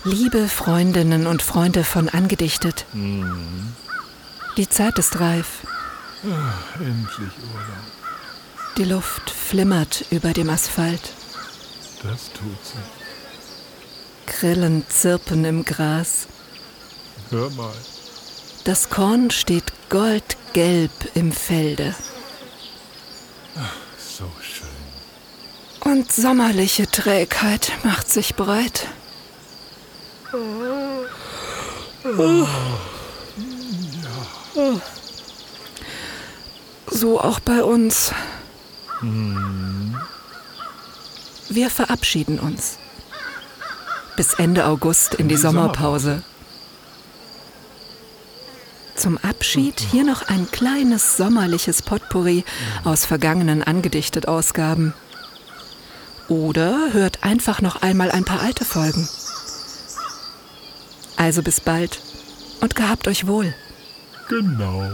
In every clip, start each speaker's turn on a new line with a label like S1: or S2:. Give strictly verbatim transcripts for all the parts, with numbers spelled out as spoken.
S1: Liebe Freundinnen und Freunde von Angedichtet.
S2: Mhm.
S1: Die Zeit ist reif.
S2: Ach, endlich Urlaub.
S1: Die Luft flimmert über dem Asphalt.
S2: Das tut sie.
S1: Grillen zirpen im Gras.
S2: Hör mal.
S1: Das Korn steht goldgelb im Felde.
S2: Ach, so schön.
S1: Und sommerliche Trägheit macht sich breit.
S2: Oh.
S1: Ja. So auch bei uns.
S2: Hm.
S1: Wir verabschieden uns. Bis Ende August in die,
S2: die
S1: Sommerpause. Zum Abschied hier noch ein kleines sommerliches Potpourri aus vergangenen Angedichtet-Ausgaben. Oder hört einfach noch einmal ein paar alte Folgen. Also bis bald und gehabt euch wohl.
S2: Genau.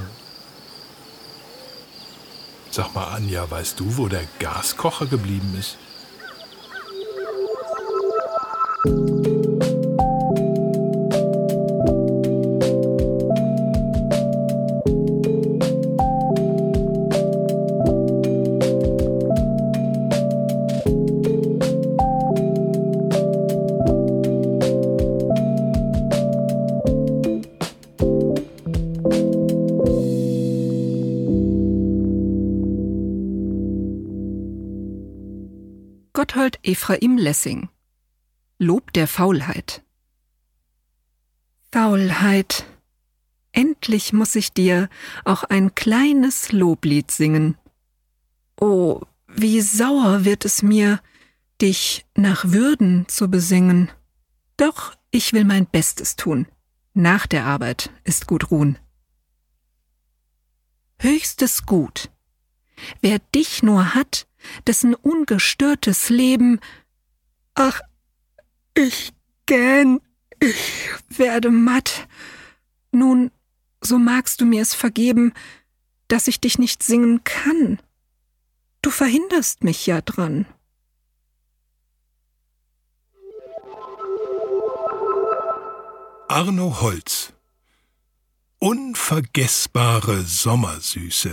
S2: Sag mal, Anja, weißt du, wo der Gaskocher geblieben ist?
S1: Gotthold Ephraim Lessing. Lob der Faulheit. Faulheit, endlich muss ich dir auch ein kleines Loblied singen. Oh, wie sauer wird es mir, dich nach Würden zu besingen. Doch ich will mein Bestes tun. Nach der Arbeit ist gut ruhen. Höchstes Gut. Wer dich nur hat, dessen ungestörtes Leben, ach, ich gähn, ich werde matt. Nun, so magst du mir es vergeben, dass ich dich nicht singen kann. Du verhinderst mich ja dran.
S2: Arno Holz. Unvergessbare Sommersüße.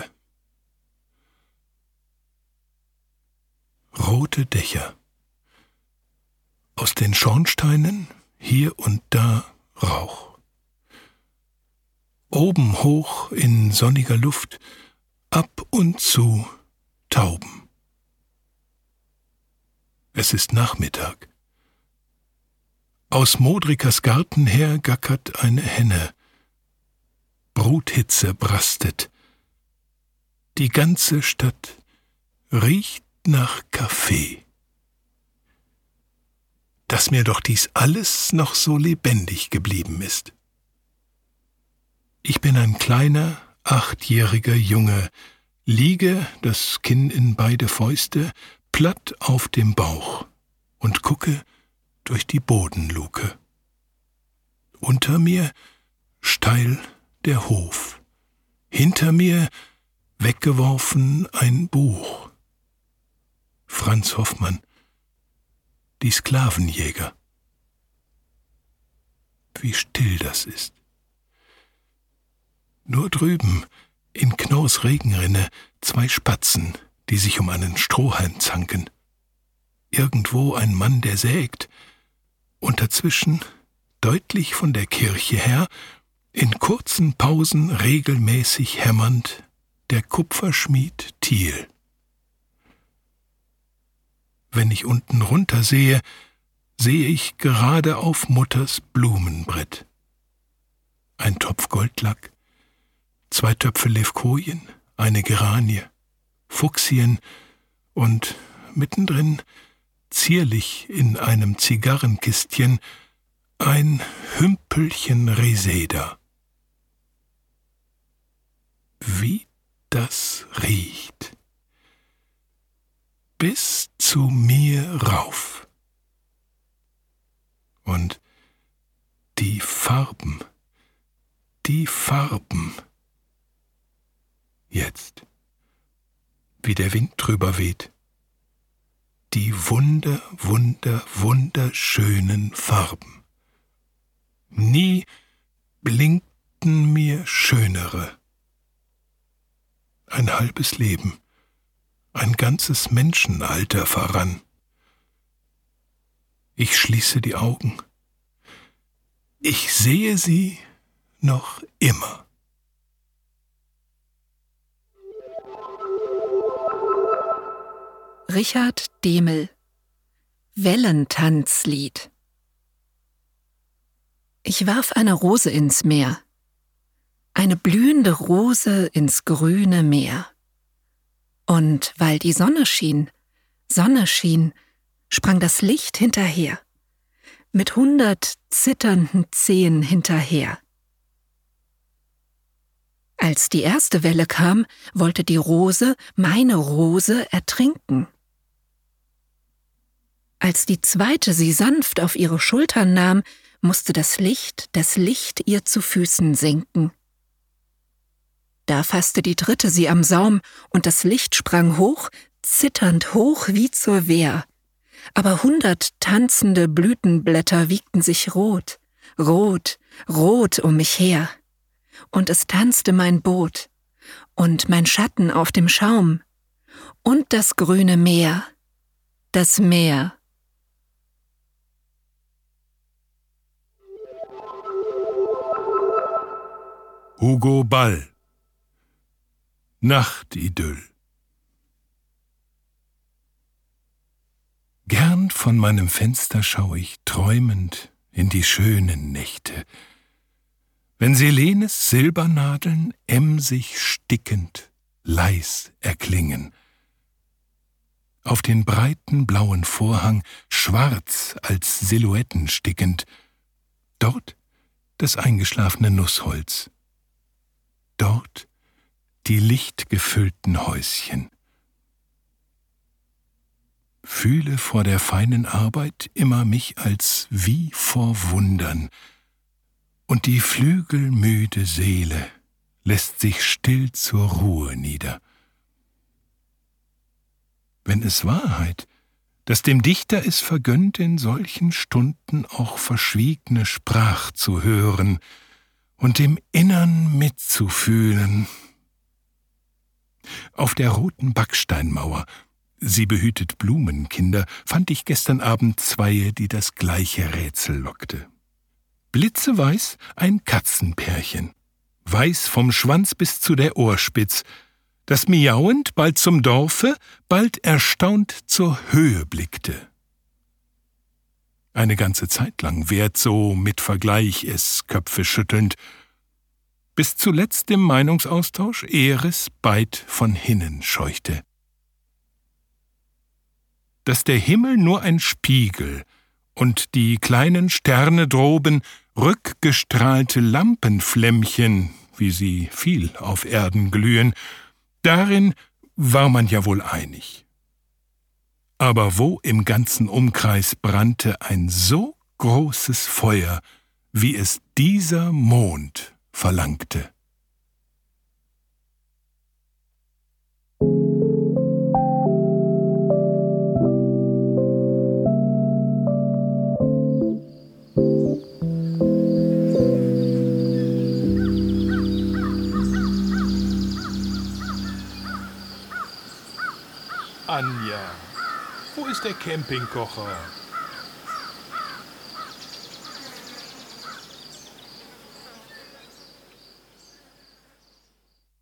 S2: Rote Dächer. Aus den Schornsteinen hier und da Rauch. Oben hoch in sonniger Luft ab und zu Tauben. Es ist Nachmittag. Aus Modrikers Garten her gackert eine Henne. Bruthitze brastet. Die ganze Stadt riecht nach Kaffee. Dass mir doch dies alles noch so lebendig geblieben ist. Ich bin ein kleiner, achtjähriger Junge, liege, das Kinn in beide Fäuste, platt auf dem Bauch und gucke durch die Bodenluke. Unter mir steil der Hof, hinter mir weggeworfen ein Buch. Franz Hoffmann, die Sklavenjäger. Wie still das ist. Nur drüben, in Knorrs Regenrinne, zwei Spatzen, die sich um einen Strohhalm zanken. Irgendwo ein Mann, der sägt, und dazwischen, deutlich von der Kirche her, in kurzen Pausen regelmäßig hämmernd, der Kupferschmied Thiel. Wenn ich unten runter sehe, sehe ich gerade auf Mutters Blumenbrett. Ein Topf Goldlack, zwei Töpfe Levkojen, eine Geranie, Fuchsien und mittendrin, zierlich in einem Zigarrenkistchen, ein Hümpelchen Reseda. Wie das riecht. Bis zu mir rauf. Und die Farben, die Farben. Jetzt, wie der Wind drüber weht. Die wunder, wunder, wunderschönen Farben. Nie blinkten mir schönere. Ein halbes Leben, ein ganzes Menschenalter verrann. Ich schließe die Augen. Ich sehe sie noch immer.
S1: Richard Dehmel, Wellentanzlied. Ich warf eine Rose ins Meer, eine blühende Rose ins grüne Meer. Und weil die Sonne schien, Sonne schien, sprang das Licht hinterher, mit hundert zitternden Zehen hinterher. Als die erste Welle kam, wollte die Rose, meine Rose, ertrinken. Als die zweite sie sanft auf ihre Schultern nahm, musste das Licht, das Licht ihr zu Füßen sinken. Da fasste die dritte sie am Saum, und das Licht sprang hoch, zitternd hoch wie zur Wehr. Aber hundert tanzende Blütenblätter wiegten sich rot, rot, rot um mich her. Und es tanzte mein Boot, und mein Schatten auf dem Schaum, und das grüne Meer, das Meer.
S2: Hugo Ball, Nachtidyll. Gern von meinem Fenster schau ich träumend in die schönen Nächte, wenn Selenes Silbernadeln emsig stickend leis erklingen. Auf den breiten blauen Vorhang schwarz als Silhouetten stickend, dort das eingeschlafene Nussholz, dort die lichtgefüllten Häuschen. Fühle vor der feinen Arbeit immer mich als wie vor Wundern, und die flügelmüde Seele lässt sich still zur Ruhe nieder. Wenn es Wahrheit, dass dem Dichter es vergönnt, in solchen Stunden auch verschwiegene Sprach zu hören und im Innern mitzufühlen. Auf der roten Backsteinmauer, sie behütet Blumenkinder, fand ich gestern Abend zweie, die das gleiche Rätsel lockte. Blitzeweiß ein Katzenpärchen, weiß vom Schwanz bis zu der Ohrspitz, das miauend bald zum Dorfe, bald erstaunt zur Höhe blickte. Eine ganze Zeit lang währt so mit Vergleich es Köpfe schüttelnd, bis zuletzt im Meinungsaustausch Eris beid von hinnen scheuchte. Dass der Himmel nur ein Spiegel und die kleinen Sterne droben rückgestrahlte Lampenflämmchen, wie sie viel auf Erden glühen, darin war man ja wohl einig. Aber wo im ganzen Umkreis brannte ein so großes Feuer, wie es dieser Mond verlangte?
S3: Anja, wo ist der Campingkocher?